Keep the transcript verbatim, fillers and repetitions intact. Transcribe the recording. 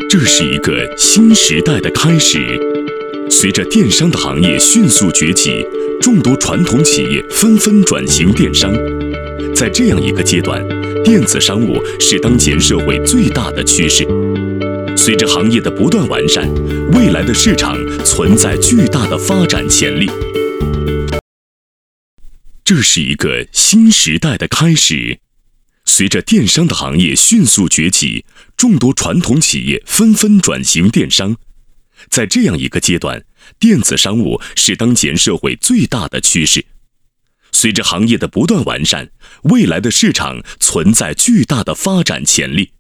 这是一个新时代的开始。随着电商的行业迅速崛起，众多传统企业纷纷转型电商。在这样一个阶段，电子商务是当前社会最大的趋势。随着行业的不断完善，未来的市场存在巨大的发展潜力。这是一个新时代的开始。随着电商的行业迅速崛起，众多传统企业纷纷转型电商。在这样一个阶段，电子商务是当前社会最大的趋势。随着行业的不断完善，未来的市场存在巨大的发展潜力。